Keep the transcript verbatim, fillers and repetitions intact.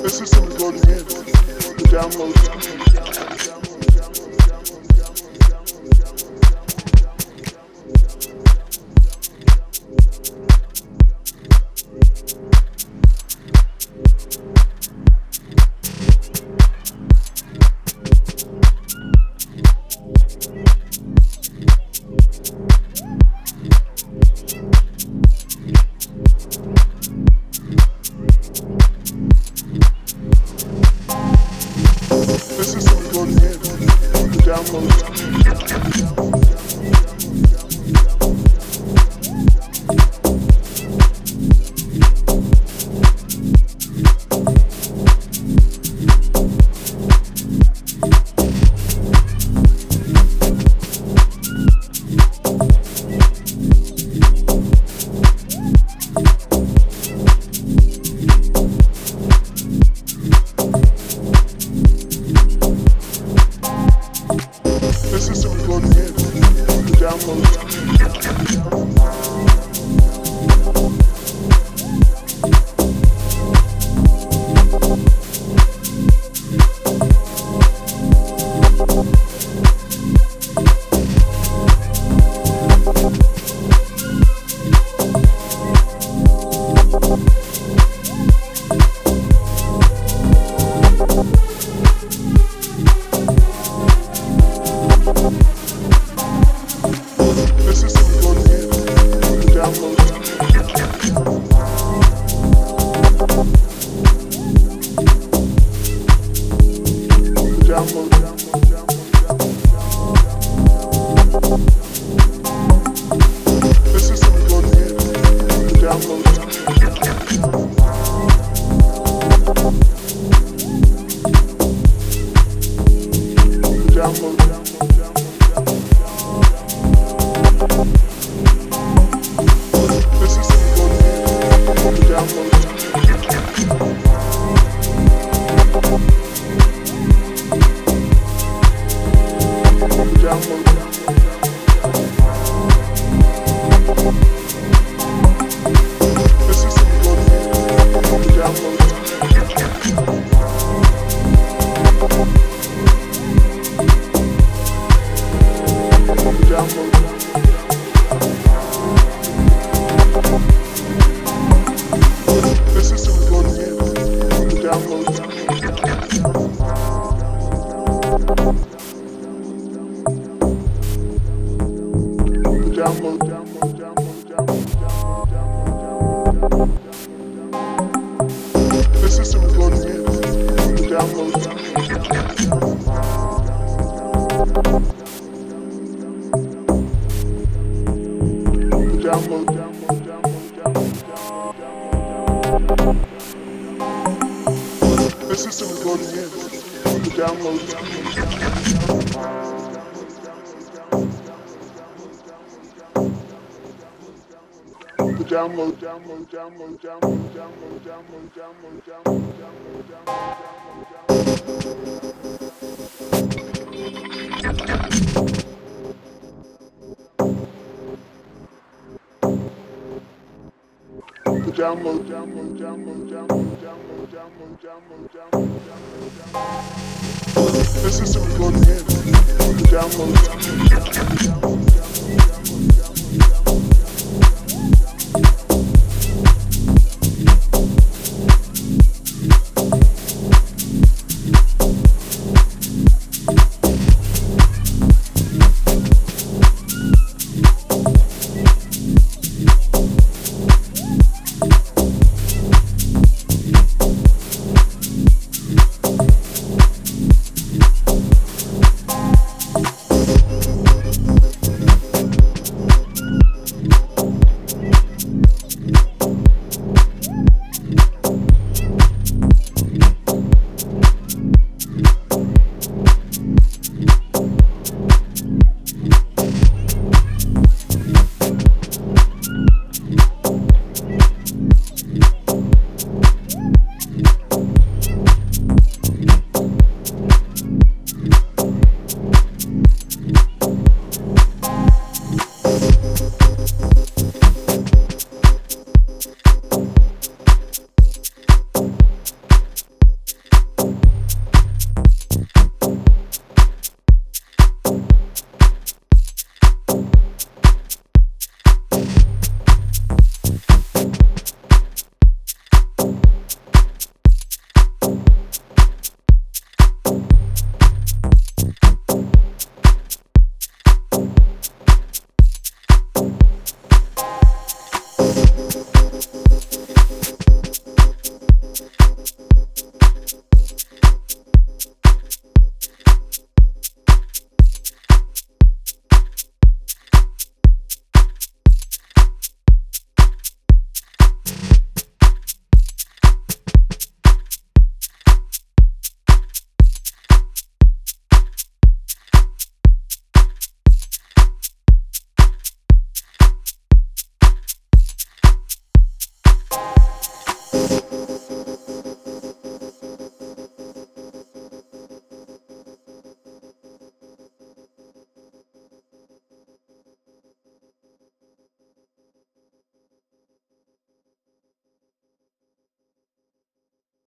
The system is loading in. The download. The system is loading in. The download. The system is loading in. The download. The system is loading in. The download. The download. The system is loading in. The download. The download. The system is loading in. The download. The download. The system is loading in. The download. The download. The system is loading in. The download. The download. The system is loading in. The download. The download. The system is loading in. The download. The download. Download. Download. Download. Download. Download. Download. Download. The download. Download. Download. Download. Download. Download. Download. Download. Download. The system is loading in. The download.